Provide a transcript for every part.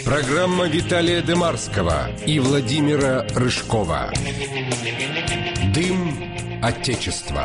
Программа Виталия Демарского и Владимира Рыжкова. Дым Отечества.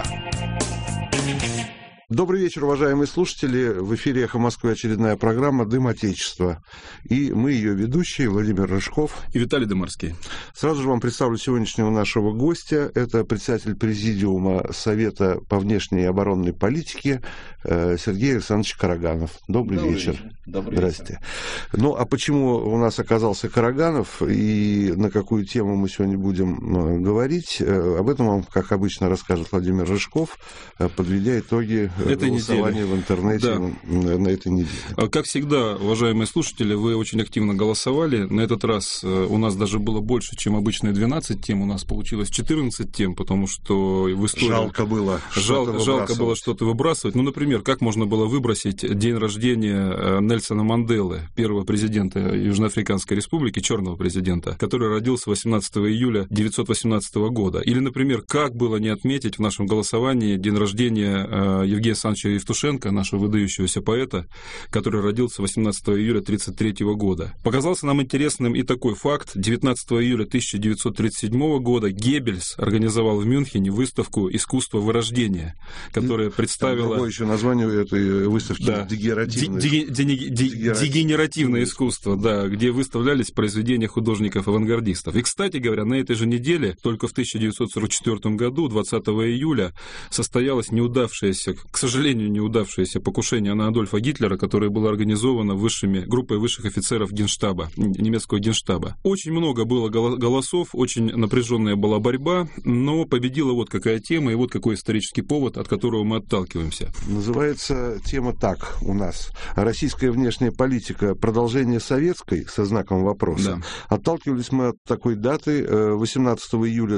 Добрый вечер, уважаемые слушатели. В эфире «Эхо Москвы» очередная программа «Дым Отечества». И мы ее ведущие, Владимир Рыжков и Виталий Демарский. Сразу же вам представлю сегодняшнего нашего гостя. Это председатель Президиума Совета по внешней и оборонной политике Сергей Александрович Караганов. Добрый вечер. Здрасте. Ну, а почему у нас оказался Караганов и на какую тему мы сегодня будем говорить, об этом вам, как обычно, расскажет Владимир Рыжков, подведя итоги голосования в интернете на этой неделе. Как всегда, уважаемые слушатели, вы очень активно голосовали. На этот раз у нас даже было больше, чем обычные 12 тем. У нас получилось 14 тем, потому что в истории... Жалко было что-то выбрасывать. Ну, например, как можно было выбросить день рождения Нельсона Манделы, первого президента Южноафриканской Республики, черного президента, который родился 18 июля 1918 года. Или, например, как было не отметить в нашем голосовании день рождения Евгения Александровича Евтушенко, нашего выдающегося поэта, который родился 18 июля 1933 года. Показался нам интересным и такой факт. 19 июля 1937 года Геббельс организовал в Мюнхене выставку «Искусство вырождения», которая представила... Другое еще название этой выставки дегенеративное искусство, да, где выставлялись произведения художников-авангардистов. И, кстати говоря, на этой же неделе, только в 1944 году, 20 июля, состоялось к сожалению, неудавшееся покушение на Адольфа Гитлера, которое было организовано группой высших офицеров Генштаба, немецкого Генштаба. Очень много было голосов, очень напряженная была борьба, но победила вот какая тема и вот какой исторический повод, от которого мы отталкиваемся. Называется тема так у нас. Российская внешняя политика, продолжение советской, со знаком вопроса. Да. Отталкивались мы от такой даты. 18 июля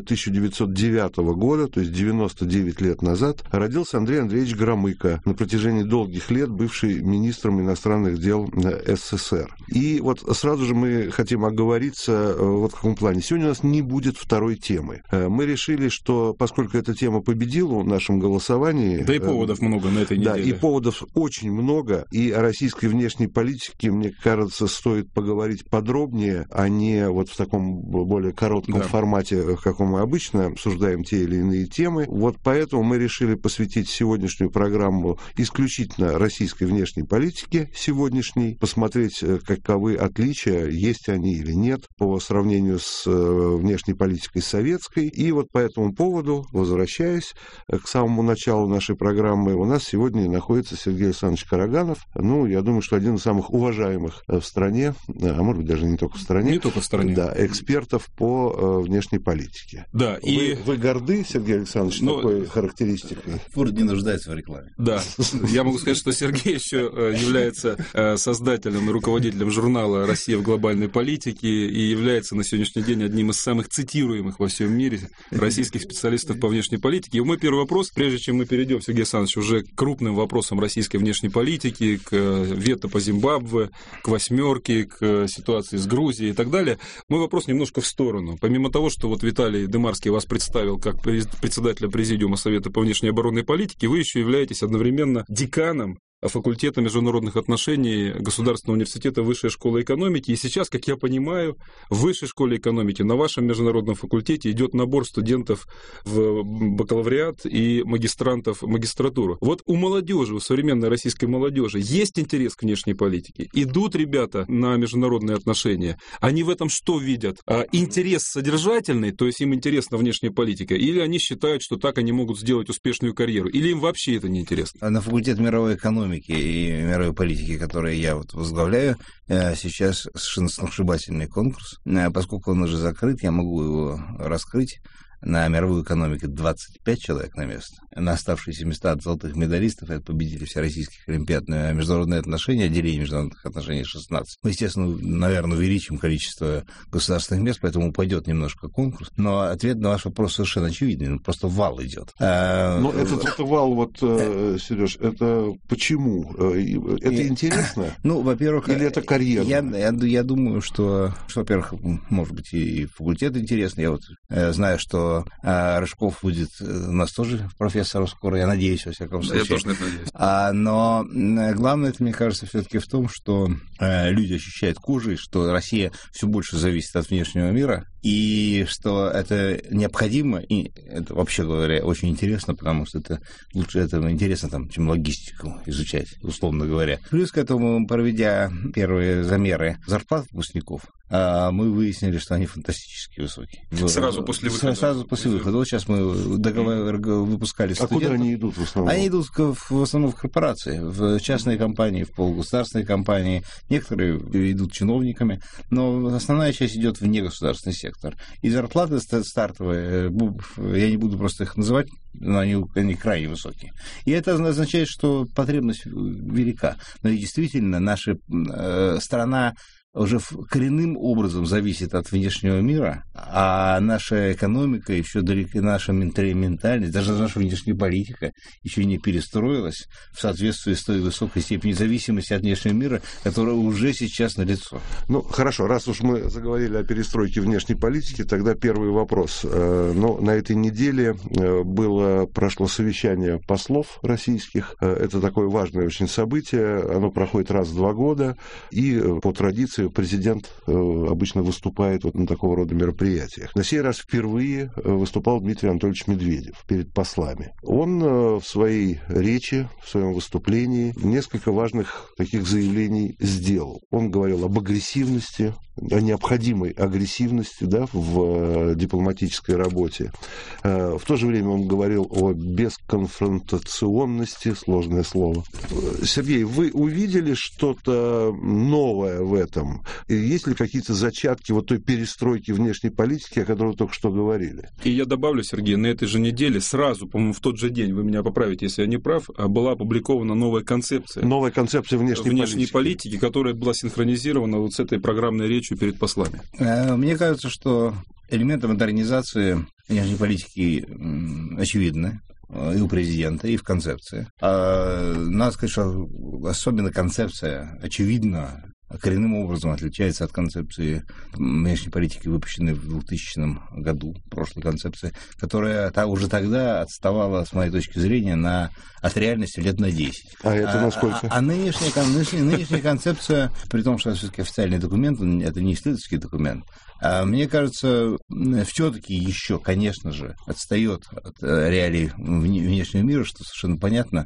1909 года, то есть 99 лет назад, родился Андрей Андреевич Громыко, на протяжении долгих лет бывший министром иностранных дел СССР. И вот сразу же мы хотим оговориться вот в каком плане. Сегодня у нас не будет второй темы. Мы решили, что поскольку эта тема победила в нашем голосовании... Да и поводов много на этой неделе. Да, и поводов очень много. И о российской внешней политике, мне кажется, стоит поговорить подробнее, а не вот в таком более коротком формате, в каком мы обычно обсуждаем те или иные темы. Вот поэтому мы решили посвятить сегодняшнюю программу исключительно российской внешней политике сегодняшней, посмотреть, каковы отличия, есть они или нет, по сравнению с внешней политикой советской. И вот по этому поводу, возвращаясь к самому началу нашей программы, у нас сегодня находится Сергей Александрович Караганов. Ну, я думаю, что один из самых уважаемых в стране, а может быть, даже не только в стране. Не только в стране. Да, экспертов по внешней политике. Да, вы горды, Сергей Александрович, такой характеристикой? Форд не нуждается в рекламе. Да, я могу сказать, что Сергей еще является создателем и руководителем журнала «Россия в глобальной политике» и является на сегодняшний день одним из самых цитируемых во всем мире российских специалистов по внешней политике. И мой первый вопрос, прежде чем мы перейдем, Сергей Александрович, уже к крупным вопросам российской внешней политики, к вето по Зимбабве, к «восьмерке», к ситуации с Грузией и так далее, мой вопрос немножко в сторону. Помимо того, что вот Виталий Демарский вас представил как председателя Президиума Совета по внешней и оборонной политике, вы еще являетесь одновременно деканом факультета международных отношений Государственного университета Высшей школы экономики. И сейчас, как я понимаю, в Высшей школе экономики на вашем международном факультете идет набор студентов в бакалавриат и магистрантов в магистратуру. Вот у молодежи, у современной российской молодежи есть интерес к внешней политике? Идут ребята на международные отношения? Они в этом что видят? Интерес содержательный, то есть им интересна внешняя политика? Или они считают, что так они могут сделать успешную карьеру? Или им вообще это не интересно? На факультет мировой экономики и мировой политики, который я вот возглавляю, сейчас совершенно сногсшибательный конкурс. Поскольку он уже закрыт, я могу его раскрыть. На мировую экономику 25 человек на место. На оставшиеся места от золотых медалистов, это победители всероссийских олимпиад на международные отношения, отделение международных отношений 16. Мы, естественно, наверное, увеличим количество государственных мест, поэтому упадет немножко конкурс. Но ответ на ваш вопрос совершенно очевидный. Просто вал идет. Но этот вал, Сереж, это почему? Это интересно? Ну, во-первых... Или это карьера? Я думаю, что, во-первых, может быть, и факультет интересный. Я вот знаю, что что Рыжков будет у нас тоже профессором скоро, я надеюсь, во всяком случае. Я тоже надеюсь. Но главное, это, мне кажется, все-таки в том, что люди ощущают кожей, что Россия все больше зависит от внешнего мира, и что это необходимо, и это, вообще говоря, очень интересно, потому что это лучше этого интересно, чем логистику изучать, условно говоря. Плюс к этому, проведя первые замеры зарплат выпускников, мы выяснили, что они фантастически высокие. Сразу после выхода? Сразу после выхода. Вот сейчас мы выпускали студентов. А куда они идут в основном? Они идут в основном в корпорации, в частные компании, в полугосударственные компании. Некоторые идут чиновниками, но основная часть идет в негосударственный сектор. И зарплаты стартовые, я не буду просто их называть, но они крайне высокие. И это означает, что потребность велика. Но и действительно, наша страна уже коренным образом зависит от внешнего мира, а наша экономика еще далеко, наша ментальность, даже наша внешняя политика еще не перестроилась в соответствии с той высокой степенью зависимости от внешнего мира, которая уже сейчас налицо. Ну, хорошо, раз уж мы заговорили о перестройке внешней политики, тогда первый вопрос. На этой неделе прошло совещание послов российских. Это такое важное очень событие. Оно проходит раз в 2 года, и по традиции президент обычно выступает на такого рода мероприятиях. На сей раз впервые выступал Дмитрий Анатольевич Медведев перед послами. Он в своей речи, в своем выступлении несколько важных таких заявлений сделал. Он говорил об агрессивности, о необходимой агрессивности, в дипломатической работе. В то же время он говорил о бесконфронтационности, сложное слово. Сергей, вы увидели что-то новое в этом? Есть ли какие-то зачатки той перестройки внешней политики, о которой вы только что говорили? И я добавлю, Сергей, на этой же неделе, сразу, по-моему, в тот же день, вы меня поправите, если я не прав, была опубликована новая концепция. Новая концепция внешней политики, которая была синхронизирована с этой программной речью перед послами. Мне кажется, что элементы модернизации внешней политики очевидны и у президента, и в концепции. Надо сказать, что особенно концепция, очевидно, коренным образом отличается от концепции внешней политики, выпущенной в 2000 году, прошлой концепции, которая уже тогда отставала, с моей точки зрения, от реальности лет на 10. А это насколько? Нынешняя концепция, при том, что это все-таки официальный документ, это не исследовательский документ, мне кажется, все-таки еще, конечно же, отстает от реалий внешнего мира, что совершенно понятно,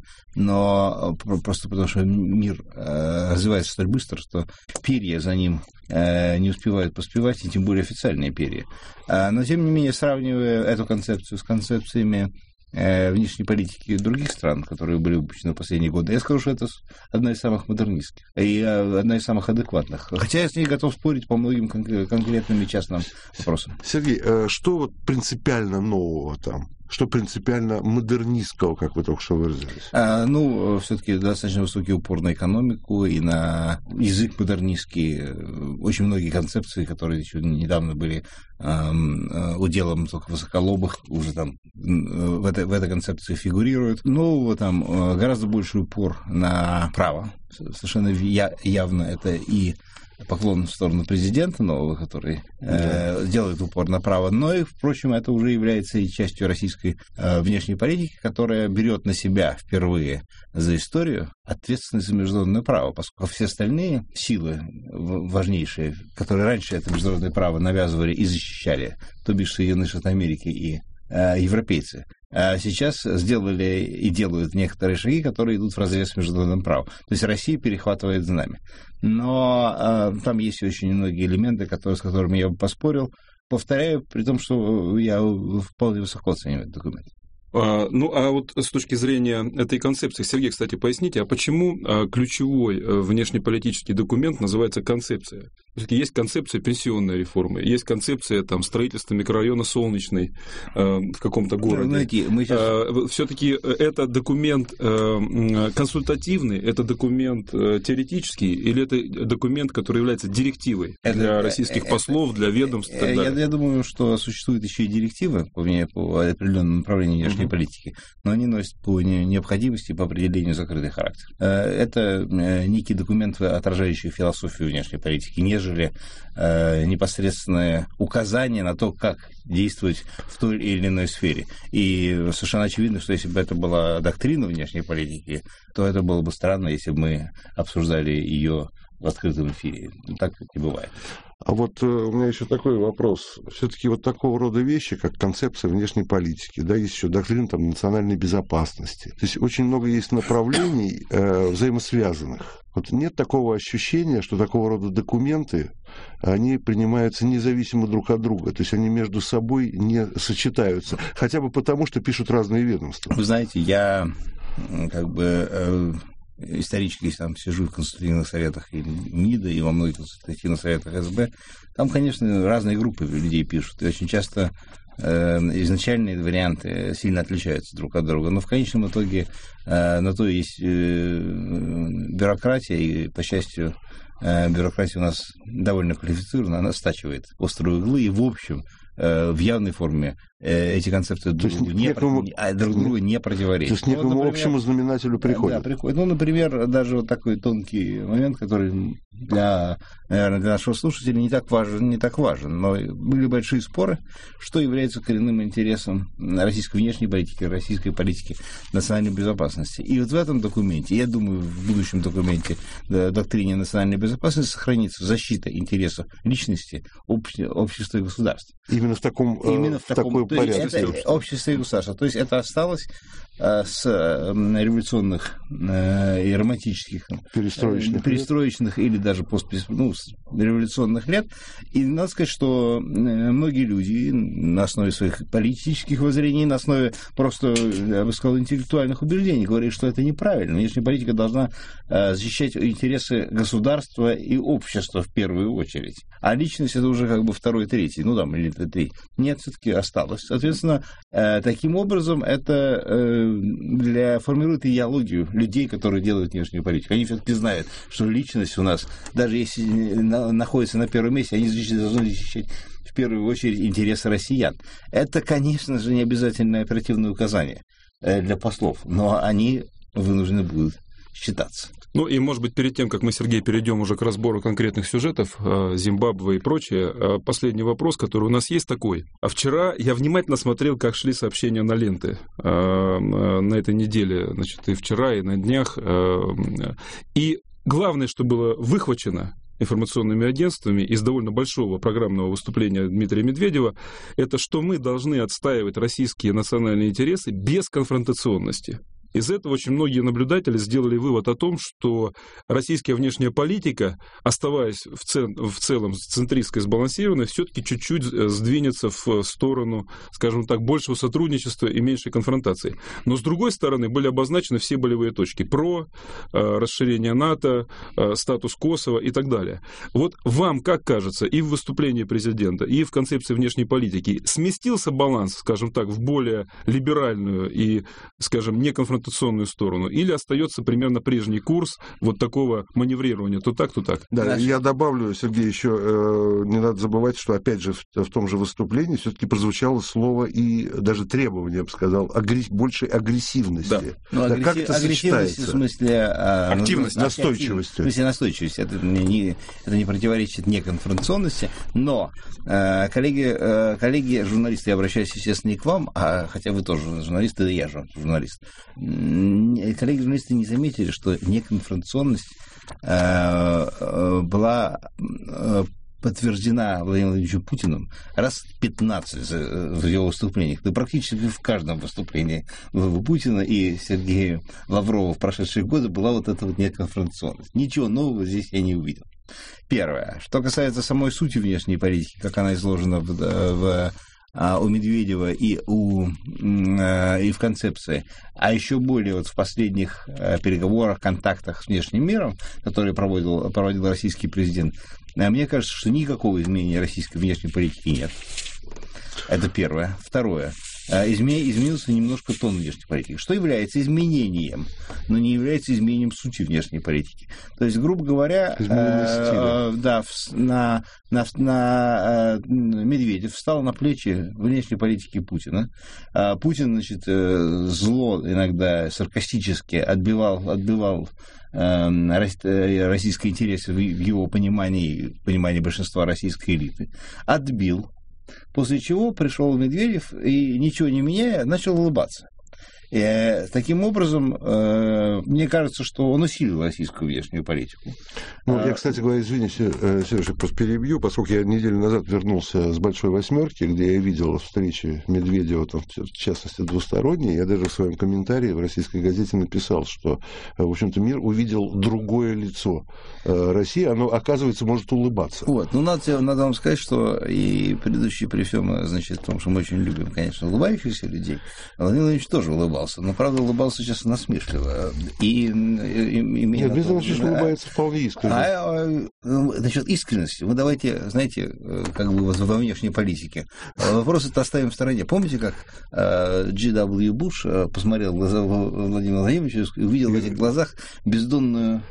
но просто потому, что мир развивается столь быстро, что перья за ним не успевают поспевать, и тем более официальные перья. Но, тем не менее, сравнивая эту концепцию с концепциями внешней политики других стран, которые были выпущены в последние годы, я скажу, что это одна из самых модернистских и одна из самых адекватных. Хотя я с ней готов спорить по многим конкретным и частным вопросам. Сергей, что принципиально нового там? Что принципиально модернистского, как вы только что выразились? Все-таки достаточно высокий упор на экономику и на язык модернистский. Очень многие концепции, которые еще недавно были уделом только высоколобых, уже там в этой концепции фигурируют. Нового там гораздо больший упор на право. Совершенно явно это и поклон в сторону президента нового, который делает упор на право, но и, впрочем, это уже является и частью российской внешней политики, которая берет на себя впервые за историю ответственность за международное право, поскольку все остальные силы важнейшие, которые раньше это международное право навязывали и защищали, то бишь Соединенные Штаты Америки и европейцы, сейчас сделали и делают некоторые шаги, которые идут вразрез с международным правом. То есть Россия перехватывает знамя. Но там есть очень многие элементы, с которыми я бы поспорил. Повторяю, при том, что я вполне высоко оцениваю этот документ. Вот с точки зрения этой концепции, Сергей, кстати, поясните, а почему ключевой внешнеполитический документ называется концепция? Все-таки есть концепция пенсионной реформы, есть концепция строительства микрорайона Солнечный в каком-то городе. Все-таки это документ консультативный, это документ теоретический, или это документ, который является директивой для российских послов, для ведомств и так далее? Я думаю, что существуют еще и директивы по определенному направлению внешней внешней политики, но они носят по необходимости, по определению закрытый характер. Это некий документ, отражающий философию внешней политики, нежели непосредственное указание на то, как действовать в той или иной сфере. И совершенно очевидно, что если бы это была доктрина внешней политики, то это было бы странно, если бы мы обсуждали ее в открытом эфире. Так и бывает. А вот у меня еще такой вопрос. Все-таки вот такого рода вещи, как концепция внешней политики, да, есть еще доктрина там, национальной безопасности. То есть очень много есть направлений взаимосвязанных. Вот нет такого ощущения, что такого рода документы, они принимаются независимо друг от друга. То есть они между собой не сочетаются. Хотя бы потому, что пишут разные ведомства. Вы знаете, я исторически там сижу в консультативных советах и МИДа, и во многих консультативных советах СБ. Там, конечно, разные группы людей пишут. И очень часто изначальные варианты сильно отличаются друг от друга. Но в конечном итоге на то есть бюрократия, и, по счастью, бюрократия у нас довольно квалифицирована, она стачивает острые углы, и, в общем, в явной форме эти концепции друг другу не противоречат. То есть к некому общему знаменателю приходят. Да, приходят. Ну, например, даже вот такой тонкий момент, который для нашего слушателя не так важен, но были большие споры, что является коренным интересом российской внешней политики, российской политики национальной безопасности. И вот в этом документе, я думаю, в будущем документе доктрине национальной безопасности сохранится защита интересов личности, общества и государства. Именно в такой порядке. Это общество и государство. То есть это осталось с революционных и романтических перестроечных или даже революционных лет. И надо сказать, что многие люди на основе своих политических воззрений, на основе просто, я бы сказал, интеллектуальных убеждений говорят, что это неправильно. Внешняя политика должна защищать интересы государства и общества в первую очередь. А личность это уже второй, третий, или третий. Нет, все-таки осталось. Соответственно, таким образом это формирует идеологию людей, которые делают внешнюю политику. Они все-таки знают, что личность у нас, даже если находится на первом месте, они должны защищать в первую очередь интересы россиян. Это, конечно же, не обязательное оперативное указание для послов, но они вынуждены будут считаться. Ну и, может быть, перед тем, как мы, Сергей, перейдем уже к разбору конкретных сюжетов, Зимбабве и прочее, последний вопрос, который у нас есть такой. А вчера я внимательно смотрел, как шли сообщения на ленты на этой неделе, и вчера, и на днях. И главное, что было выхвачено информационными агентствами из довольно большого программного выступления Дмитрия Медведева, это что мы должны отстаивать российские национальные интересы без конфронтационности. Из этого очень многие наблюдатели сделали вывод о том, что российская внешняя политика, оставаясь в целом центристской, сбалансированной, все-таки чуть-чуть сдвинется в сторону, скажем так, большего сотрудничества и меньшей конфронтации. Но, с другой стороны, были обозначены все болевые точки про расширение НАТО, статус Косово и так далее. Вот вам, как кажется, и в выступлении президента, и в концепции внешней политики сместился баланс, скажем так, в более либеральную и, скажем, неконфронтационную сторону, или остается примерно прежний курс вот такого маневрирования, то так, то так? Да, я добавлю, Сергей, еще не надо забывать, что, опять же, в том же выступлении все-таки прозвучало слово и даже требование, я бы сказал, большей агрессивности. Да. Да, как это агрессивности в смысле активности, настойчивости. В смысле настойчивости. Это не противоречит неконфронтационности, но коллеги журналисты, я обращаюсь, естественно, не к вам, хотя вы тоже журналисты, да и я же журналист. Коллеги-журналисты не заметили, что неконфронтационность была подтверждена Владимиром Владимировичем Путиным раз 15 в его выступлениях. Да практически в каждом выступлении Путина и Сергея Лаврова в прошедшие годы была вот эта неконфронтационность. Ничего нового здесь я не увидел. Первое. Что касается самой сути внешней политики, как она изложена у Медведева и в концепции, а еще более в последних переговорах, контактах с внешним миром, которые проводил российский президент, мне кажется, что никакого изменения российской внешней политики нет. Это первое. Второе. изменился немножко тон внешней политики, что является изменением, но не является изменением сути внешней политики. То есть, грубо говоря, Медведев встал на плечи внешней политики Путина. Путин, значит, зло иногда саркастически отбивал российские интересы в его понимании большинства российской элиты, отбил, после чего пришел Медведев и, ничего не меняя, начал улыбаться. И, таким образом, мне кажется, что он усилил российскую внешнюю политику. Ну, я, кстати говоря, извините, Сережа, просто перебью, поскольку я неделю назад вернулся с Большой Восьмерки, где я видел встречи Медведева, там, в частности, двусторонние. Я даже в своем комментарии в российской газете написал, что, в общем-то, мир увидел другое лицо России, оно, оказывается, может улыбаться. Вот, ну, надо вам сказать, что и предыдущий при всем, значит, в том, что мы очень любим, конечно, улыбающихся людей, Владимир Владимирович тоже улыбался. Но, правда, улыбался сейчас насмешливо. Нет, Владимир Владимирович улыбается вполне искренне. Насчет искренности, мы давайте, знаете, как бы во внешней политике, вопрос это оставим в стороне. Помните, как G.W. Буш посмотрел в глаза Владимира Владимировича и увидел в этих глазах бездонного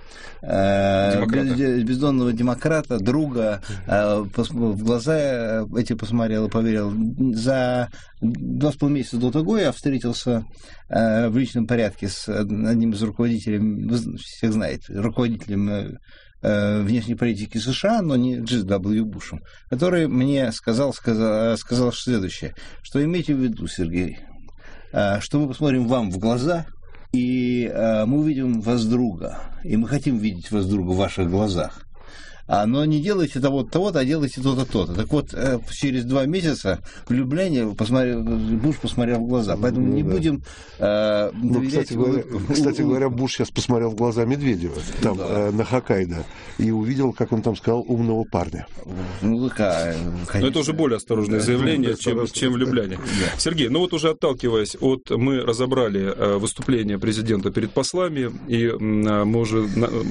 демократа, друга, в глаза эти посмотрел и поверил. За 2,5 месяца до того я встретился в личном порядке с одним из руководителей, вы всех знаете, руководителем внешней политики США, но не G.W. Бушем, который мне сказал следующее, что имейте в виду, Сергей, что мы посмотрим вам в глаза, и мы увидим вас друга, и мы хотим видеть вас друга в ваших глазах. Но не делайте того-то, а делайте то-то, то-то. Так вот, через 2 месяца влюбления Буш посмотрел в глаза. Поэтому не будем доверять... Кстати говоря, Буш сейчас посмотрел в глаза Медведева там, на Хоккайдо и увидел, как он там сказал, умного парня. Но это уже более осторожное заявление, чем влюбляние. Сергей, ну вот уже отталкиваясь от... Мы разобрали выступление президента перед послами, и мы уже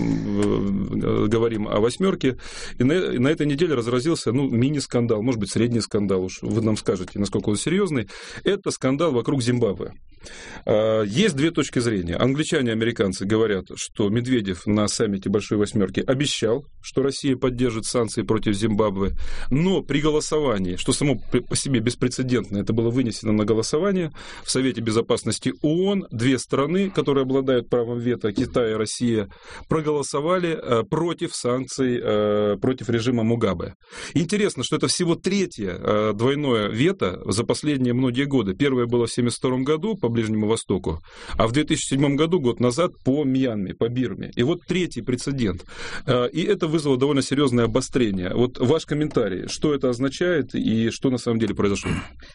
говорим о «Восьмерке». И на этой неделе разразился, мини-скандал, может быть, средний скандал, уж вы нам скажете, насколько он серьезный. Это скандал вокруг Зимбабве. Есть 2 точки зрения. Англичане и американцы говорят, что Медведев на саммите Большой Восьмерки обещал, что Россия поддержит санкции против Зимбабве, но при голосовании, что само по себе беспрецедентно, это было вынесено на голосование в Совете Безопасности ООН, 2 страны, которые обладают правом вето, Китай и Россия, проголосовали против санкций, против режима Мугабе. Интересно, что это всего 3-е двойное вето за последние многие годы. Первое было в 1972 году по Ближнему Востоку, а в 2007 году, год назад, по Мьянме, по Бирме. И вот 3-й прецедент. И это вызвало довольно серьезное обострение. Вот ваш комментарий, что это означает и что на самом деле произошло?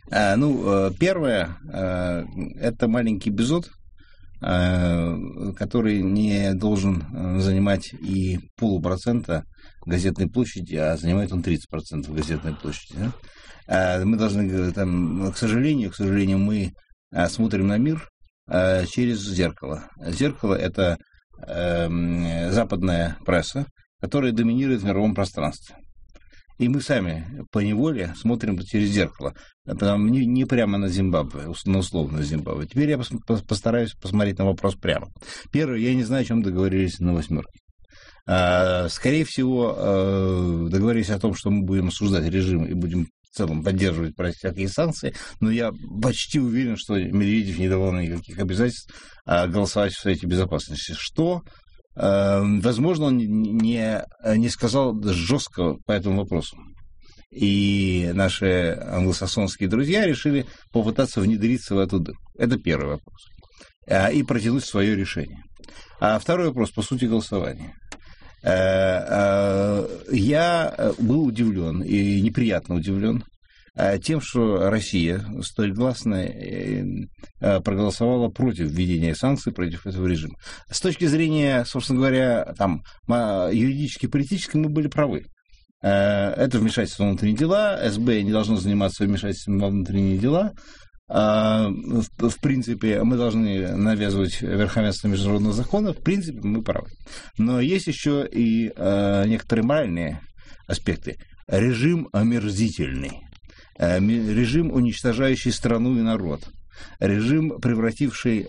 Первое, это маленький эпизод, который не должен занимать и 0,5% газетной площади, а занимает он 30% газетной площади. Да? Мы должны, к сожалению, мы смотрим на мир через зеркало. Зеркало – это западная пресса, которая доминирует в мировом пространстве. И мы сами поневоле смотрим через зеркало. Не прямо на Зимбабве, на условную Зимбабве. Теперь я постараюсь посмотреть на вопрос прямо. Первое, я не знаю, о чем договорились на «Восьмерке». Скорее всего, договорились о том, что мы будем осуждать режим и будем в целом поддерживать всякие санкции, но я почти уверен, что Медведев не давал никаких обязательств голосовать в Совете Безопасности. Что, возможно, он не сказал жестко по этому вопросу. И наши англосаксонские друзья решили попытаться внедриться в эту дыру. Это первый вопрос. И протянуть свое решение. А второй вопрос по сути голосования. Я был удивлен и неприятно удивлен тем, что Россия столь гласно проголосовала против введения санкций против этого режима. С точки зрения, собственно говоря, юридически, политически мы были правы. Это вмешательство в внутренние дела, СБ не должно заниматься вмешательством во внутренние дела. В принципе, мы должны навязывать верховенство международных законов. В принципе, мы правы. Но есть еще и некоторые моральные аспекты. Режим омерзительный. режим, уничтожающий страну и народ. Режим, превративший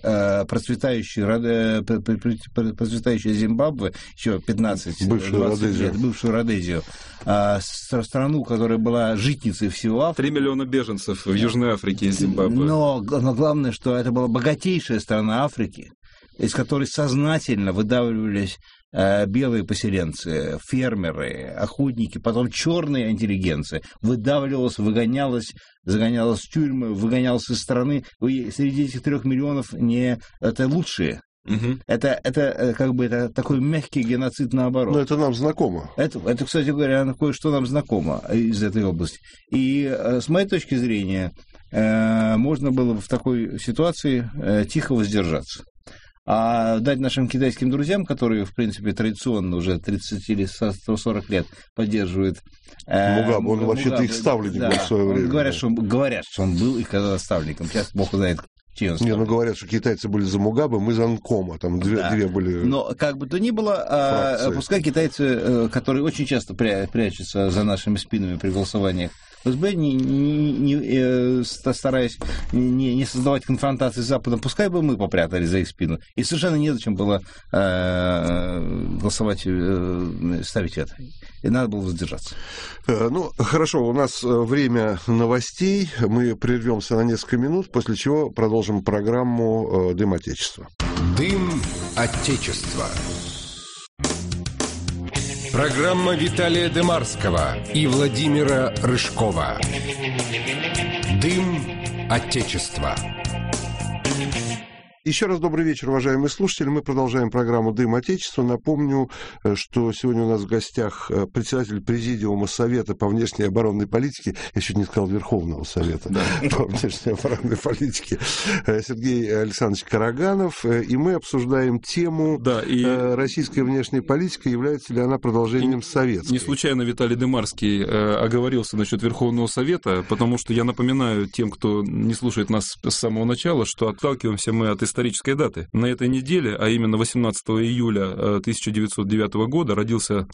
процветающую Зимбабве, еще 15-20 лет, бывшую Родезию, страну, которая была житницей всего Африки. 3 миллиона беженцев в Южной Африке из Зимбабве. Но главное, что это была богатейшая страна Африки, из которой сознательно выдавливались белые поселенцы, фермеры, охотники, потом черная интеллигенция выдавливалась, выгонялась, загонялась в тюрьмы, выгонялась из страны. Среди этих 3 миллионов это лучшие. Угу. Это как бы это такой мягкий геноцид наоборот. Но это нам знакомо. Это, кстати говоря, кое-что нам знакомо из этой области. И с моей точки зрения, можно было бы в такой ситуации тихо воздержаться. А дать нашим китайским друзьям, которые, в принципе, традиционно уже 30 или 140 лет поддерживают Мугабе, он вообще-то их ставленник был в свое время. Говорят, что он был их ставленником. Сейчас Бог знает, чьим. Не, говорят, что китайцы были за Мугабе, мы за Нкома. Там две были. Но как бы то ни было, пускай китайцы, которые очень часто прячутся за нашими спинами при голосованиях, ФСБ, стараясь не создавать конфронтации с Западом, пускай бы мы попрятались за их спину. И совершенно незачем было голосовать, ставить это. И надо было воздержаться. Ну, хорошо, у нас время новостей. Мы прервемся на несколько минут, после чего продолжим программу «Дым Отечества». Дым Отечества. Программа Виталия Демарского и Владимира Рыжкова. Дым Отечества. Еще раз добрый вечер, уважаемые слушатели. Мы продолжаем программу «Дым Отечества». Напомню, что сегодня у нас в гостях председатель Президиума Совета по внешней и оборонной политике, я чуть не сказал Верховного Совета по внешней и оборонной политике, Сергей Александрович Караганов. И мы обсуждаем тему российской внешней политики, является ли она продолжением советской. Не случайно Виталий Демарский оговорился насчет Верховного Совета, потому что я напоминаю тем, кто не слушает нас с самого начала, что отталкиваемся мы от исторической даты. На этой неделе, а именно 18 июля 1909 года, родился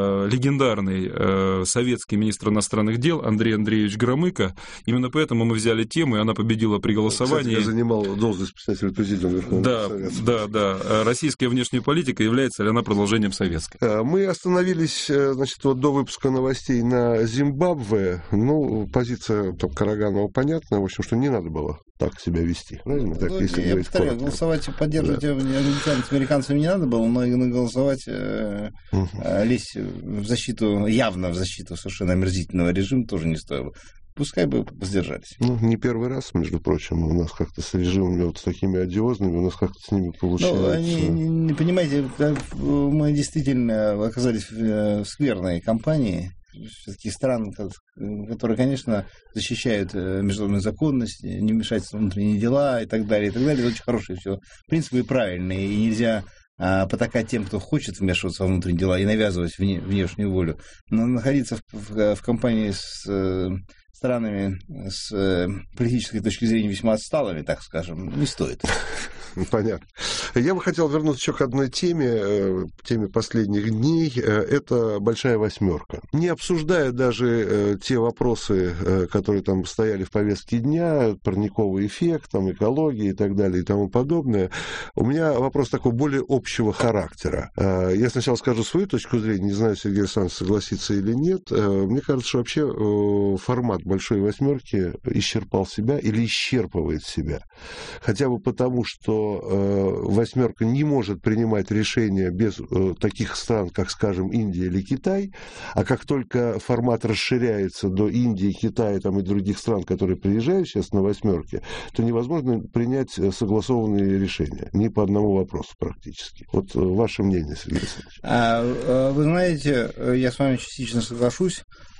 легендарный советский министр иностранных дел Андрей Андреевич Громыко. Именно поэтому мы взяли тему, и она победила при голосовании. Кстати, я занимал должность председателя Президиума Верховного Совета. Да. Российская внешняя политика, является ли она продолжением советской? Мы остановились, значит, вот до выпуска новостей на Зимбабве. Ну, позиция там Караганова понятна, в общем, что не надо было так себя вести. Правильно? Так, если я повторяю, голосовать, поддерживать американцев не надо было, но и голосовать, лезть в защиту, явно в защиту совершенно омерзительного режима тоже не стоило. Пускай бы воздержались. Ну, не первый раз, между прочим, у нас как-то с режимами вот с такими одиозными, у нас как-то с ними получается. Ну, они, понимаете, мы действительно оказались в скверной компании. Все-таки стран, которые, конечно, защищают международную законность, не вмешательство в внутренние дела и так далее, и так далее. Это очень хорошие все принципы и правильные. И нельзя потакать тем, кто хочет вмешиваться во внутренние дела и навязывать внешнюю волю. Но находиться в компании с странами с политической точки зрения весьма отсталыми, так скажем, не стоит. Понятно. Я бы хотел вернуться еще к одной теме последних дней. Это «Большая восьмерка». Не обсуждая даже те вопросы, которые там стояли в повестке дня, парниковый эффект, там, экология и так далее и тому подобное, у меня вопрос такой более общего характера. Я сначала скажу свою точку зрения, не знаю, Сергей Александрович согласится или нет. Мне кажется, что вообще формат «Большой восьмерки» исчерпал себя или исчерпывает себя. Хотя бы потому, что восьмерка не может принимать решения без таких стран, как, скажем, Индия или Китай, а как только формат расширяется до Индии, Китая там, и других стран, которые приезжают сейчас на восьмерке, то невозможно принять согласованные решения ни по одному вопросу практически. Вот ваше мнение, Сергей Александрович. Вы знаете, я с вами частично соглашусь.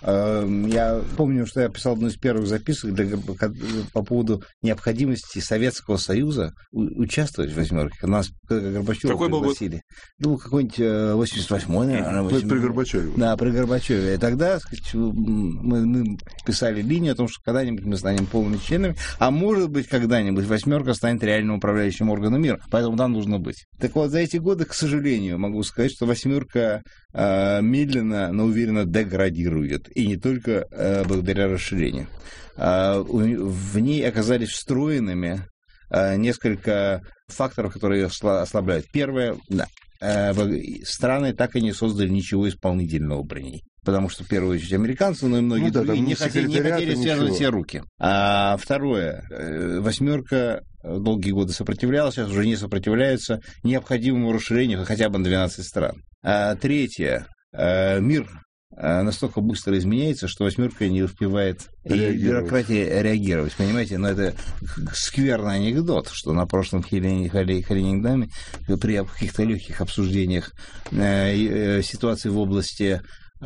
Я помню, что я писал одну из первых записок по поводу необходимости Советского Союза участвовать в восьмерке. У нас Горбачева пригласили. Был какой-нибудь 88-й, наверное. При Горбачеве. Да, при Горбачеве. И тогда, сказать, мы писали линию о том, что когда-нибудь мы станем полными членами, а может быть, когда-нибудь восьмерка станет реальным управляющим органом мира. Поэтому там нужно быть. Так вот, за эти годы, к сожалению, могу сказать, что восьмерка медленно, но уверенно деградирует. И не только благодаря расширению. В ней оказались встроенными несколько факторов, которые ослабляют. Первое, страны так и не создали ничего исполнительного при ней. Потому что, в первую очередь, американцы, но и многие другие не хотели связывать все руки. А второе, «восьмерка» долгие годы сопротивлялась, сейчас уже не сопротивляется необходимому расширению хотя бы на 12 стран. Третье, мир настолько быстро изменяется, что «восьмерка» не успевает и бюрократия реагировать. Понимаете, но это скверный анекдот, что на прошлом Хеллингдаме при каких-то легких обсуждениях ситуации в области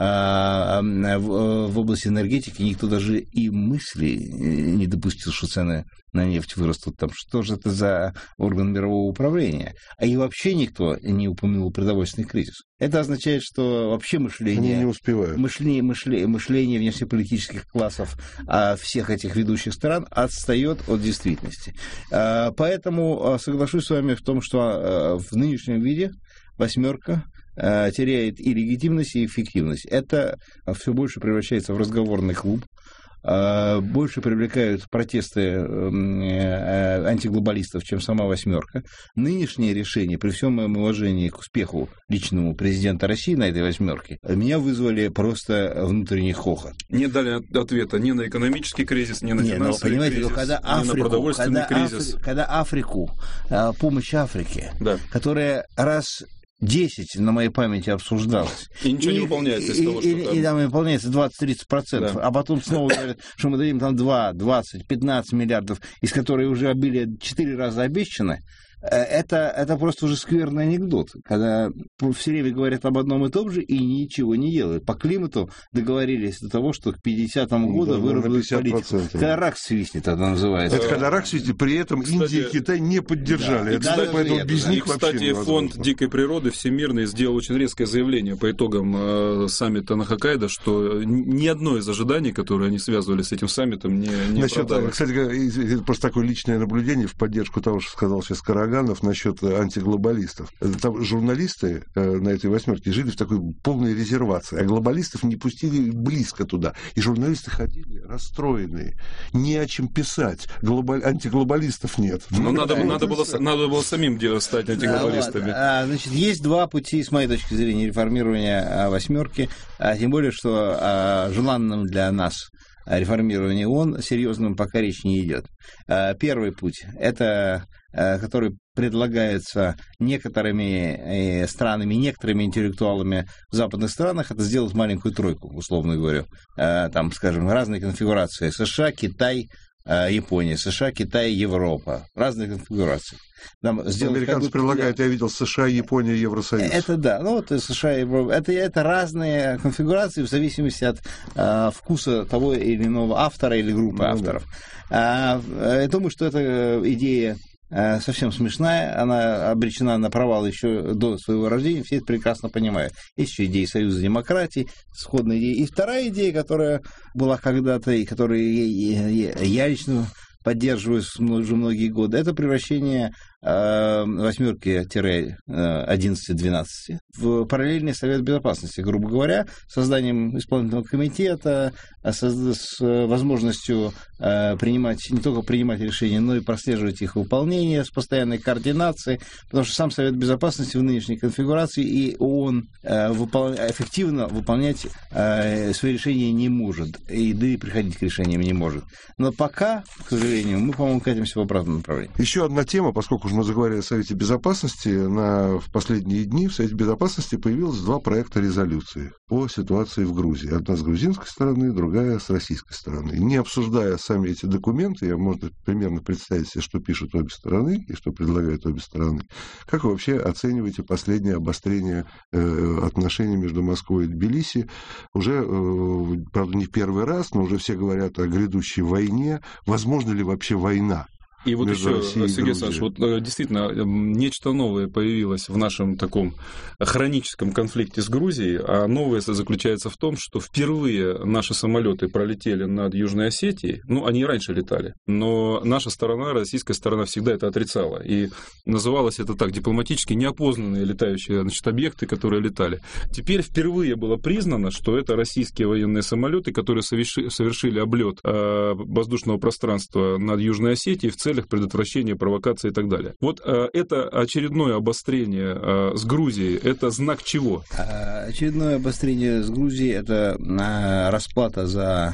энергетики никто даже и мысли не допустил, что цены на нефть вырастут. Там, что же это за орган мирового управления? А и вообще никто не упомянул продовольственный кризис. Это означает, что вообще мышление внешнеполитических классов всех этих ведущих стран отстает от действительности. Поэтому соглашусь с вами в том, что в нынешнем виде «восьмерка» теряет и легитимность, и эффективность. Это все больше превращается в разговорный клуб, больше привлекают протесты антиглобалистов, чем сама «восьмерка». Нынешнее решение, при всем моем уважении к успеху личному президента России на этой «восьмерке», меня вызвали просто внутренний хохот. Не дали ответа ни на экономический кризис, ни на финансовый кризис, ни на продовольственный кризис. Когда Африку, помощь Африке, которая раз 10 на моей памяти обсуждалось. И ничего не выполняется из того, что там... И там выполняется 20-30%. А потом снова говорят, что мы дадим там 2, 20, 15 миллиардов, из которых уже были 4 раза обещаны. Это просто уже скверный анекдот, когда все время говорят об одном и том же и ничего не делают. По климату договорились до того, что к 50-му году выработают политику. Когда рак свистнет, это называется. Это когда рак свистнет, при этом Индия и Китай не поддержали. Поэтому без них вообще невозможно. Кстати, фонд дикой природы всемирный сделал очень резкое заявление по итогам саммита на Хоккайдо, что ни одно из ожиданий, которые они связывали с этим саммитом, не оправдалось. Кстати, это просто такое личное наблюдение в поддержку того, что сказал сейчас Караганов насчет антиглобалистов. Там журналисты на этой «восьмерке» жили в такой полной резервации, а глобалистов не пустили близко туда. И журналисты ходили расстроенные. Не о чем писать. Антиглобалистов нет. Но надо было самим стать антиглобалистами. Значит, есть два пути, с моей точки зрения, реформирования «восьмерки», тем более, что желанным для нас реформирование ООН серьезным пока речь не идет. Первый путь – это который предлагается некоторыми странами, некоторыми интеллектуалами в западных странах, это сделать маленькую тройку, условно говоря. Там, скажем, разные конфигурации. США, Китай, Япония, США, Китай, Европа. Разные конфигурации. Американцы предлагают, я видел, США, Япония, Евросоюз. Это да, США и Европа. Это разные конфигурации в зависимости от вкуса того или иного автора или группы авторов. Да. Я думаю, что эта идея совсем смешная, она обречена на провал еще до своего рождения, все это прекрасно понимают. Есть еще идея союза демократий, сходная идея. И вторая идея, которая была когда-то, и которую я лично поддерживаю уже многие годы, это превращение «восьмерки-11-12 в параллельный Совет Безопасности, грубо говоря, созданием исполнительного комитета, с возможностью не только принимать решения, но и прослеживать их выполнение с постоянной координацией, потому что сам Совет Безопасности в нынешней конфигурации и ООН эффективно выполнять свои решения не может, и приходить к решениям не может. Но пока, к сожалению, мы, по-моему, катимся в обратном направлении. Еще одна тема, поскольку мы заговорили о Совете Безопасности, в последние дни в Совете Безопасности появилось 2 проекта резолюции по ситуации в Грузии. Одна с грузинской стороны, другая с российской стороны. Не обсуждая сами эти документы, можно примерно представить себе, что пишут обе стороны и что предлагают обе стороны. Как вы вообще оцениваете последнее обострение отношений между Москвой и Тбилиси? Уже, правда, не в первый раз, но уже все говорят о грядущей войне. Возможно ли вообще война? И вот между еще, Россией и Сергей Грузией. Александрович, вот действительно, нечто новое появилось в нашем таком хроническом конфликте с Грузией, а новое заключается в том, что впервые наши самолеты пролетели над Южной Осетией, ну, они и раньше летали, но наша сторона, российская сторона всегда это отрицала, и называлось это так, дипломатически неопознанные летающие, значит, объекты, которые летали. Теперь впервые было признано, что это российские военные самолеты, которые совершили облет воздушного пространства над Южной Осетией в целях предотвращения провокации и так далее. Вот это очередное обострение с Грузией, это знак чего? Очередное обострение с Грузией – это расплата за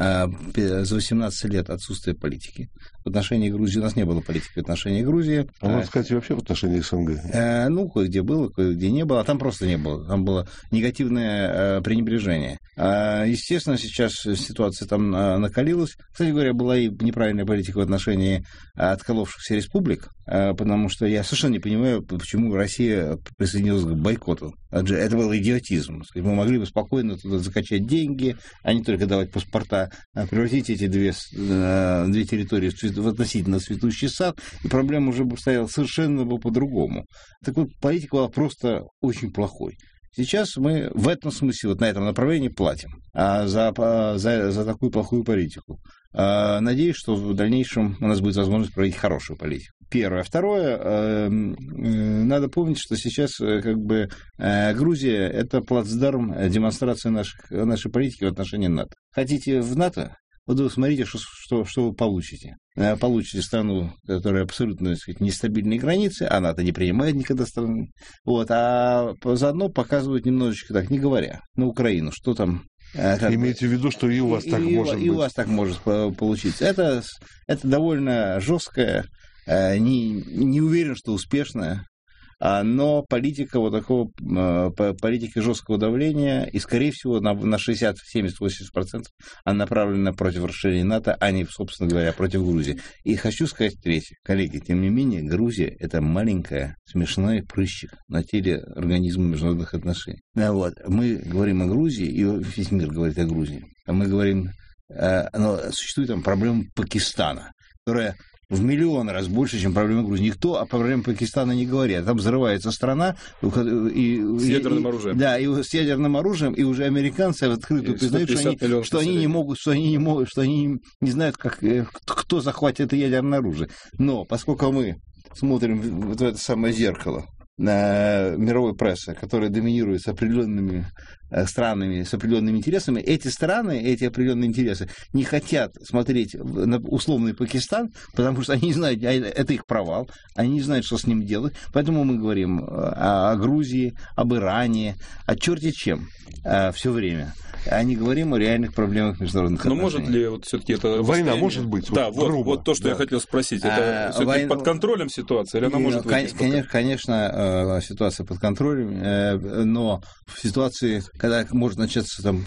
18 лет отсутствия политики. В отношении Грузии у нас не было политики в отношении Грузии. А можно сказать, вообще в отношении СНГ? Ну, кое-где было, кое-где не было. А там просто не было. Там было негативное пренебрежение. Естественно, сейчас ситуация там накалилась. Кстати говоря, была и неправильная политика в отношении отколовшихся республик, потому что я совершенно не понимаю, почему Россия присоединилась к бойкоту. Это был идиотизм. Мы могли бы спокойно туда закачать деньги, а не только давать паспорта, превратить эти две территории в относительно цветущий сад, и проблема уже бы стояла совершенно по-другому. Так вот, политика была просто очень плохой. Сейчас мы в этом смысле, вот на этом направлении платим за такую плохую политику. Надеюсь, что в дальнейшем у нас будет возможность проводить хорошую политику. Первое. Второе. Надо помнить, что сейчас как бы Грузия – это плацдарм демонстрации нашей политики в отношении НАТО. Хотите в НАТО? Вот вы смотрите, что вы получите. Получите страну, которая абсолютно, так сказать, нестабильные границы, а НАТО не принимает никогда страны. Вот, а заодно показывают немножечко, так не говоря, на Украину, что там. Имейте в виду, что и у вас так может быть. И у вас так может получиться. Это довольно жесткое, не уверен, что успешное, но политика вот такого, политика жесткого давления, и, скорее всего, на 60, 70, 80% она направлена против расширения НАТО, а не, собственно говоря, против Грузии. И хочу сказать третье. Коллеги, тем не менее, Грузия – это маленькая, смешной прыщик на теле организма международных отношений. Вот. Мы говорим о Грузии, и весь мир говорит о Грузии. Мы говорим, но существует там проблема Пакистана, которая в миллион раз больше, чем проблема Грузии. Никто о проблеме Пакистана не говорит. Там взрывается страна. С ядерным оружием. Да, и с ядерным оружием, и уже американцы в открытую признают, что они не знают, кто захватит это ядерное оружие. Но поскольку мы смотрим вот в это самое зеркало мировой прессы, которая доминирует с определенными странами, с определенными интересами, эти страны, эти определенные интересы не хотят смотреть на условный Пакистан, потому что они не знают, это их провал, они не знают, что с ним делать. Поэтому мы говорим о Грузии, об Иране, о черте чем все время. А не говорим о реальных проблемах международных отношений. Но может ли вот все-таки это война может быть? Да, вот то, что я хотел спросить. Это все-таки под контролем ситуация, или она может быть? Конечно, ситуация под контролем, но в ситуации, когда может начаться там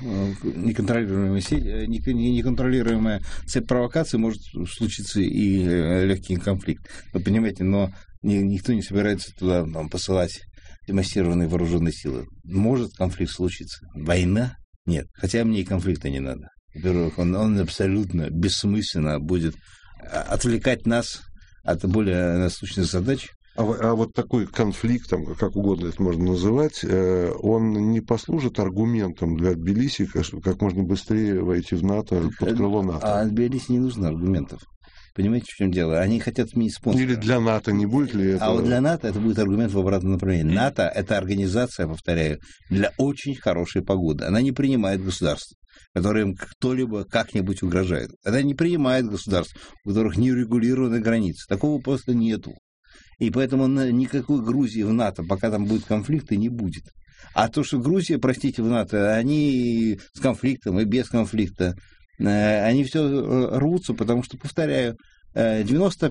неконтролируемая цепь провокаций, может случиться и легкий конфликт. Вы понимаете, но никто не собирается туда посылать демассированные вооруженные силы. Может конфликт случиться. Война? Нет. Хотя мне и конфликта не надо. Во-первых, он абсолютно бессмысленно будет отвлекать нас от более насущных задач. А вот такой конфликт, там, как угодно это можно называть, он не послужит аргументом для Тбилиси, как можно быстрее войти в НАТО, под крыло НАТО? А Тбилиси не нужно аргументов. Понимаете, в чем дело? Они хотят сменить спонсора. Или для НАТО не будет ли это? А вот для НАТО это будет аргумент в обратном направлении. НАТО – это организация, повторяю, для очень хорошей погоды. Она не принимает государств, которым кто-либо как-нибудь угрожает. Она не принимает государств, у которых не урегулированы границы. Такого просто нету. И поэтому никакой Грузии в НАТО, пока там будет конфликт, и не будет. А то, что Грузия, простите, в НАТО, они с конфликтом и без конфликта, они все рвутся, потому что, повторяю, 90%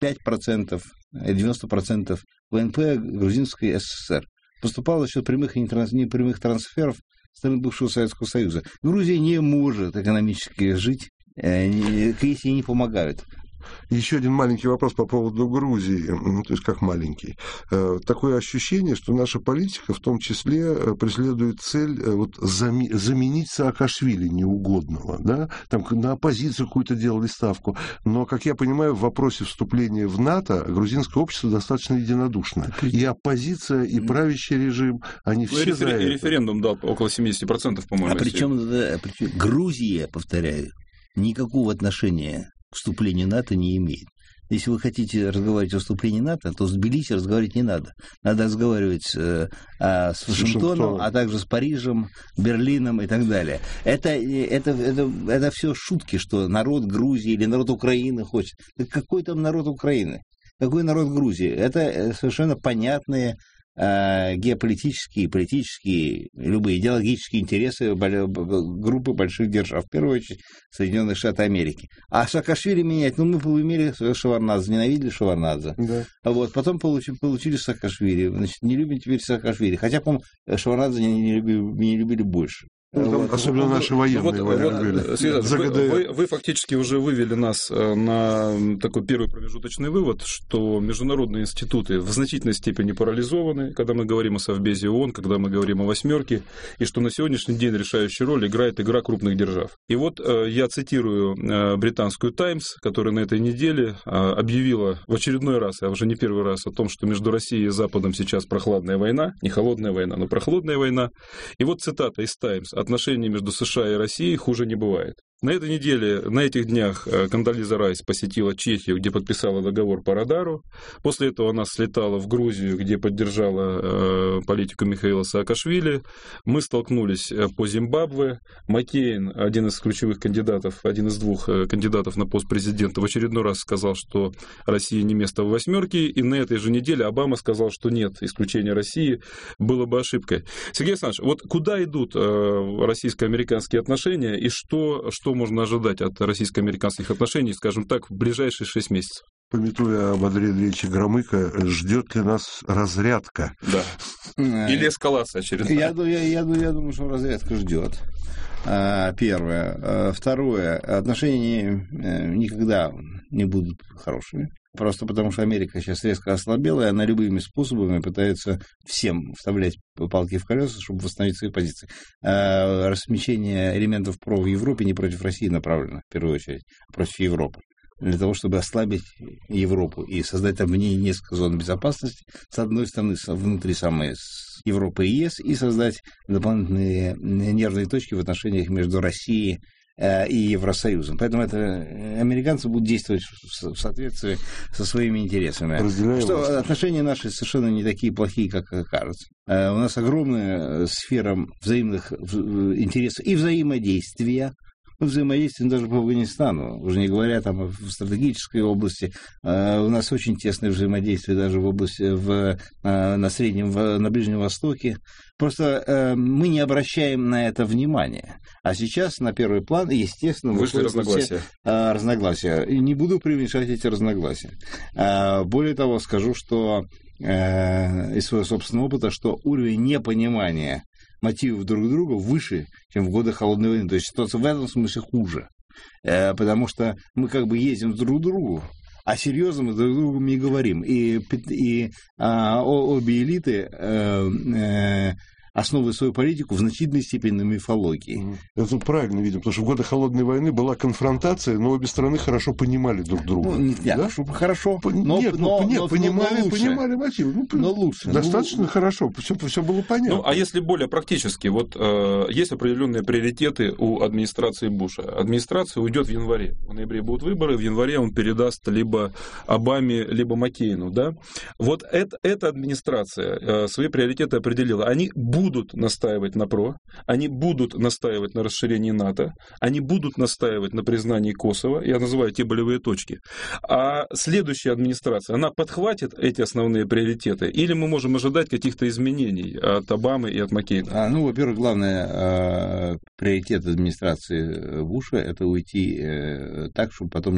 ВНП Грузинской ССР поступало за счет прямых и непрямых трансферов со стороны бывшего Советского Союза. Грузия не может экономически жить, если ей не помогают. Еще один маленький вопрос по поводу Грузии, то есть как маленький. Такое ощущение, что наша политика в том числе преследует цель заменить Саакашвили неугодного, да? Там на оппозицию какую-то делали ставку, но, как я понимаю, в вопросе вступления в НАТО грузинское общество достаточно единодушно. И оппозиция, и правящий режим, они все за это. Референдум дал около 70%, по-моему. А причем Грузия, повторяю, никакого отношения к вступлению в НАТО не имеет. Если вы хотите разговаривать о вступлении в НАТО, то с Тбилиси разговаривать не надо. Надо разговаривать с Вашингтоном, а также с Парижем, Берлином и так далее. Это все шутки, что народ Грузии или народ Украины хочет. Так какой там народ Украины? Какой народ Грузии? Это совершенно понятные геополитические, политические, любые идеологические интересы группы больших держав, в первую очередь Соединенные Штаты Америки. А Саакашвили менять, мы имели Шеварднадзе, ненавидели Шеварднадзе. Да. Вот, потом получили Саакашвили, значит, не любим теперь Саакашвили, хотя, по-моему, Шеварднадзе не любили больше. Особенно наши военные. Вы фактически уже вывели нас на такой первый промежуточный вывод, что международные институты в значительной степени парализованы, когда мы говорим о Совбезе ООН, когда мы говорим о «восьмерке», и что на сегодняшний день решающую роль играет игра крупных держав. И вот я цитирую британскую «Таймс», которая на этой неделе объявила в очередной раз, а уже не первый раз, о том, что между Россией и Западом сейчас прохладная война, не холодная война, но прохладная война. И вот цитата из «Таймс». Отношения между США и Россией хуже не бывает. На этой неделе, на этих днях Кондолиза Райс посетила Чехию, где подписала договор по радару. После этого она слетала в Грузию, где поддержала политику Михаила Саакашвили. Мы столкнулись по Зимбабве. Маккейн, один из ключевых кандидатов, один из двух кандидатов на пост президента, в очередной раз сказал, что Россия не место в «восьмерке». И на этой же неделе Обама сказал, что нет, исключение России было бы ошибкой. Сергей Александрович, вот куда идут российско-американские отношения и что можно ожидать от российско-американских отношений, скажем так, в ближайшие 6 месяцев? Памятуя об Андрея Андреевиче Громыко, ждет ли нас разрядка? Да. Или эскалация очередная? Я думаю, что разрядка ждет. Первое. Второе. Отношения никогда не будут хорошими. Просто потому, что Америка сейчас резко ослабела, и она любыми способами пытается всем вставлять палки в колеса, чтобы восстановить свои позиции. Размещение элементов ПРО в Европе не против России направлено, в первую очередь, а против Европы. Для того, чтобы ослабить Европу и создать там в ней несколько зон безопасности, с одной стороны, внутри самой Европы и ЕС, и создать дополнительные нервные точки в отношениях между Россией и Евросоюзом. Поэтому американцы будут действовать в соответствии со своими интересами. Что отношения наши совершенно не такие плохие, как кажется. У нас огромная сфера взаимных интересов и взаимодействия. Взаимодействуем даже по Афганистану, уже не говоря там в стратегической области. У нас очень тесное взаимодействие даже в области на Ближнем Востоке. Просто мы не обращаем на это внимания. А сейчас на первый план, естественно, вышли разногласия. И не буду преуменьшать эти разногласия. Более того, скажу, что из своего собственного опыта, что уровень непонимания мотивов друг друга выше, чем в годы Холодной войны. То есть ситуация в этом смысле хуже. Потому что мы как бы ездим друг к другу, а серьезно мы друг другу не говорим. И обе элиты основывают свою политику в значительной степени на мифологии. Это правильно видим, потому что в годы Холодной войны была конфронтация, но обе стороны хорошо понимали друг друга. Хорошо. Понимали мотивы. Но лучше. Достаточно хорошо, все было понятно. А если более практически, вот есть определенные приоритеты у администрации Буша. Администрация уйдет в январе. В ноябре будут выборы, в январе он передаст либо Обаме, либо Маккейну. Да? Вот эта администрация свои приоритеты определила. Они будут настаивать на ПРО, они будут настаивать на расширении НАТО, они будут настаивать на признании Косово, я называю те болевые точки. А следующая администрация, она подхватит эти основные приоритеты, или мы можем ожидать каких-то изменений от Обамы и от Маккейна? Во-первых, главный приоритет администрации Буша – это уйти так, чтобы потом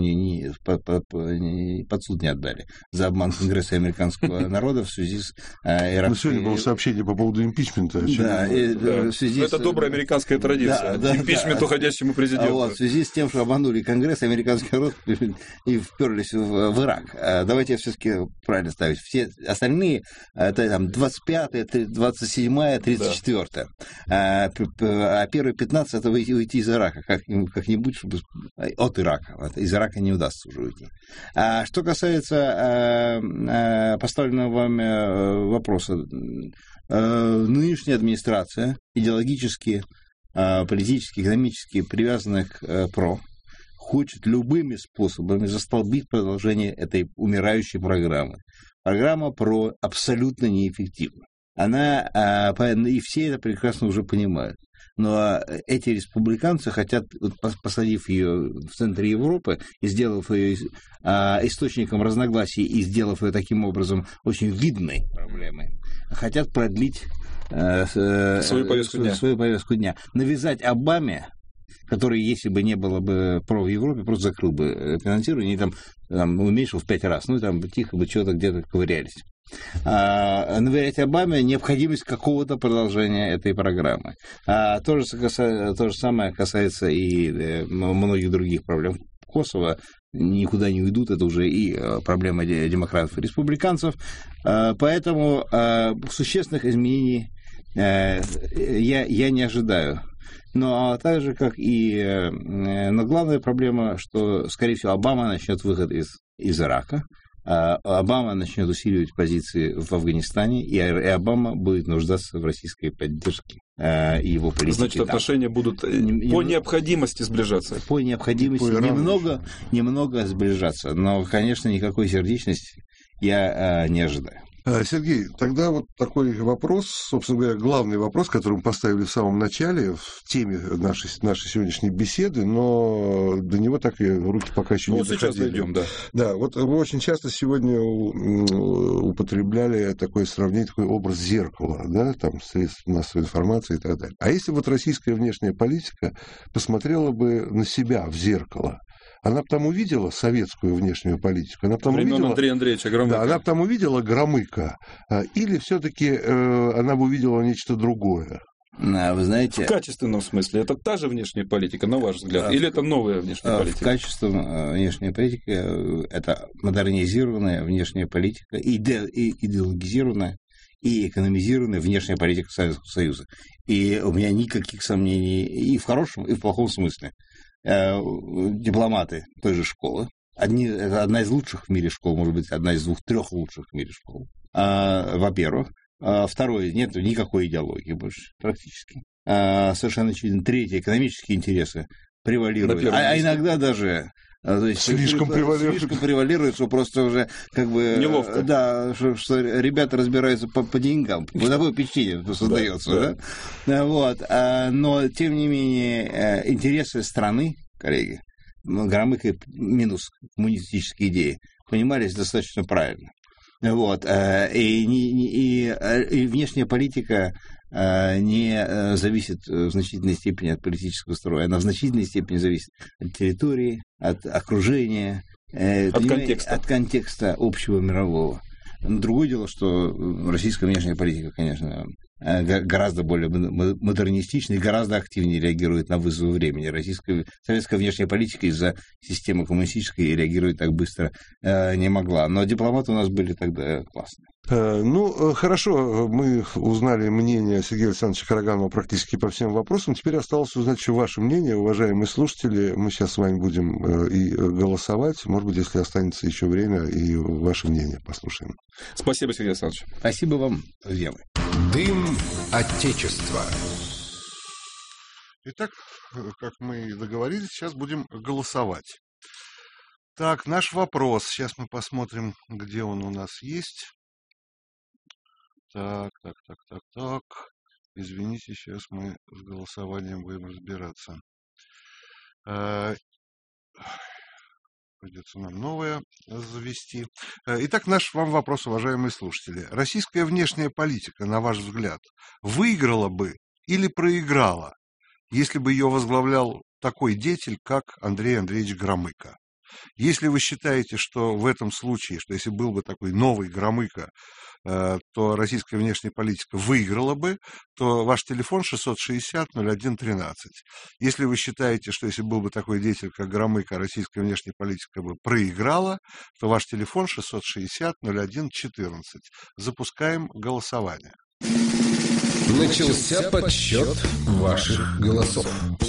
под суд не отдали за обман Конгресса американского народа в связи с Сегодня было сообщение по поводу импичмента импичмента. Да, это добрая американская традиция. Импичмент уходящему президенту. Вот, в связи с тем, что обманули Конгресс, американский народ и вперлись в Ирак. Давайте я все-таки правильно ставить. Все остальные, это там 25-я, 27-я, 34-я. А первые 15 это уйти из Ирака как-нибудь, чтобы от Ирака. Из Ирака не удастся уже уйти. А что касается поставленного вами вопроса, нынешняя администрация идеологически, политически, экономически привязанная к ПРО хочет любыми способами застолбить продолжение этой умирающей программы. Программа ПРО абсолютно неэффективна. И все это прекрасно уже понимают. Но эти республиканцы хотят, посадив ее в центре Европы и сделав ее источником разногласий и сделав ее таким образом очень видной проблемой, хотят продлить свою повестку дня. Навязать Обаме, который, если бы не было бы ПРО в Европе, просто закрыл бы финансирование и там уменьшил в 5 раз. Там тихо бы что-то где-то ковырялись. Навязать Обаме необходимость какого-то продолжения этой программы. То же самое касается и многих других проблем Косово. Никуда не уйдут, это уже и проблема демократов и республиканцев. Поэтому существенных изменений я не ожидаю. Но так же, как но главная проблема, что, скорее всего, Обама начнет выход из Ирака, Обама начнет усиливать позиции в Афганистане, и Обама будет нуждаться в российской поддержке его политики. Значит, отношения будут по необходимости сближаться. По необходимости немного сближаться, но, конечно, никакой сердечности я не ожидаю. Сергей, тогда вот такой вопрос, собственно говоря, главный вопрос, который мы поставили в самом начале, в теме нашей сегодняшней беседы, но до него так и руки пока еще не доходили. Сейчас дойдем, да. Да, вот вы очень часто сегодня употребляли такое сравнение, такой образ зеркала, да, там, средств массовой информации и так далее. А если вот российская внешняя политика посмотрела бы на себя в зеркало, она бы там увидела советскую внешнюю политику, она бы там увидела Андрея Андреевича Громыка. Да, она бы там увидела Громыка, или все-таки она бы увидела нечто другое? Вы знаете... В качественном смысле это та же внешняя политика, на ваш взгляд, или это новая внешняя политика? В качественном внешняя политика это модернизированная внешняя политика, идеологизированная и экономизированная внешняя политика Советского Союза. И у меня никаких сомнений и в хорошем, и в плохом смысле. Дипломаты той же школы. Это одна из лучших в мире школ, может быть, одна из 2-3 лучших в мире школ. Во-первых. Второе, нет никакой идеологии больше, практически. Совершенно очевидно. Третье, экономические интересы превалируют. А иногда даже... То есть слишком превалирует, что просто уже как бы... Неловко. Да, что ребята разбираются по деньгам. Вот такое впечатление создается. Да? Вот. Но, тем не менее, интересы страны, коллеги, Громыко минус коммунистические идеи, понимались достаточно правильно. Вот. И внешняя политика не зависит в значительной степени от политического строя. Она в значительной степени зависит от территории, от окружения, от контекста общего мирового. Но другое дело, что российская внешняя политика, конечно, гораздо более модернистична и гораздо активнее реагирует на вызовы времени. Советская внешняя политика из-за системы коммунистической реагировать так быстро не могла. Но дипломаты у нас были тогда классные. Ну, хорошо, мы узнали мнение Сергея Александровича Караганова практически по всем вопросам. Теперь осталось узнать еще ваше мнение, уважаемые слушатели. Мы сейчас с вами будем и голосовать. Может быть, если останется еще время, и ваше мнение послушаем. Спасибо, Сергей Александрович. Спасибо вам, друзья мои. Дым Отечества. Итак, как мы и договорились, сейчас будем голосовать. Так, наш вопрос. Сейчас мы посмотрим, где он у нас есть. Так. Извините, сейчас мы с голосованием будем разбираться. Придется нам новое завести. Итак, наш вам вопрос, уважаемые слушатели. Российская внешняя политика, на ваш взгляд, выиграла бы или проиграла, если бы ее возглавлял такой деятель, как Андрей Андреевич Громыко? Если вы считаете, что в этом случае, что если был бы такой новый Громыко, то российская внешняя политика выиграла бы, то ваш телефон 660-01-13. Если вы считаете, что если был бы такой деятель, как Громыко, российская внешняя политика бы проиграла, то ваш телефон 660-01-14. Запускаем голосование. Начался подсчет ваших голосов.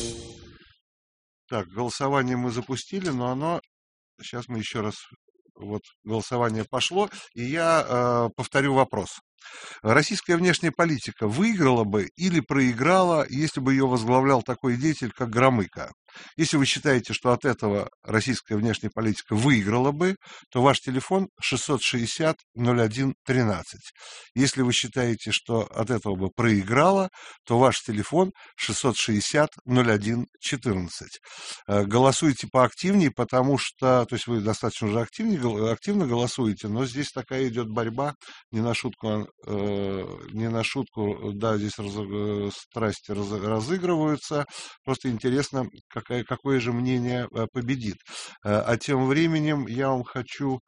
Так, голосование мы запустили, но оно... Сейчас мы еще раз... Вот голосование пошло, и я повторю вопрос. Российская внешняя политика выиграла бы или проиграла, если бы ее возглавлял такой деятель, как Громыко? Если вы считаете, что от этого российская внешняя политика выиграла бы, то ваш телефон 660-01-13. Если вы считаете, что от этого бы проиграла, то ваш телефон 660-01-14. Голосуйте поактивнее, потому что, то есть вы достаточно уже активно голосуете, но здесь такая идет борьба, не на шутку, да, здесь страсти разыгрываются. Просто интересно, какое же мнение победит. А тем временем я вам хочу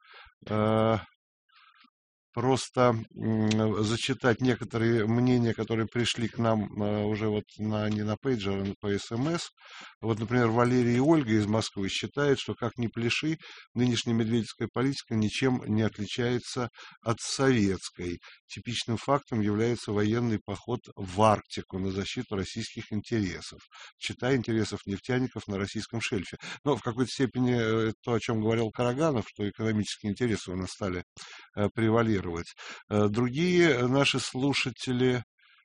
просто зачитать некоторые мнения, которые пришли к нам уже вот не на пейджер, а по СМС. Вот, например, Валерий и Ольга из Москвы считают, что, как ни пляши, нынешняя медведевская политика ничем не отличается от советской. Типичным фактом является военный поход в Арктику на защиту российских интересов, читая интересов нефтяников на российском шельфе. Но в какой-то степени то, о чем говорил Караганов, что экономические интересы у нас стали превалировать. Другие наши слушатели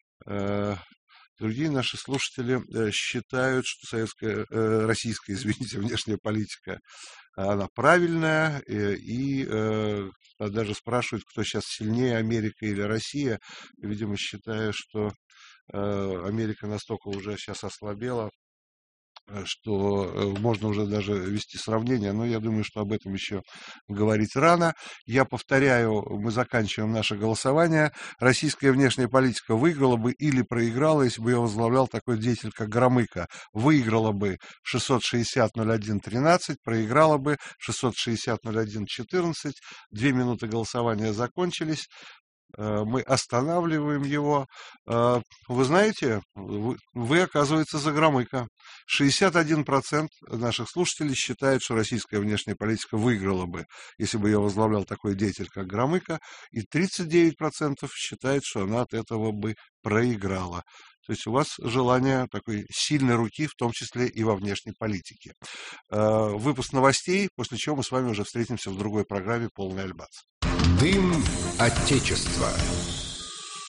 считают, что российская, извините, внешняя политика, она правильная, и даже спрашивают, кто сейчас сильнее, Америка или Россия, видимо, считая, что Америка настолько уже сейчас ослабела, что можно уже даже вести сравнение, но я думаю, что об этом еще говорить рано. Я повторяю, мы заканчиваем наше голосование. Российская внешняя политика выиграла бы или проиграла, если бы ее возглавлял такой деятель, как Громыко. Выиграла бы 660-01-13, проиграла бы 660-01-14. 2 минуты голосования закончились. Мы останавливаем его. Вы знаете, вы, оказывается, за Громыко. 61% наших слушателей считают, что российская внешняя политика выиграла бы, если бы ее возглавлял такой деятель, как Громыко, и 39% считают, что она от этого бы проиграла. То есть у вас желание такой сильной руки, в том числе и во внешней политике. Выпуск новостей, после чего мы с вами уже встретимся в другой программе «Полный альбац». Дым Отечества.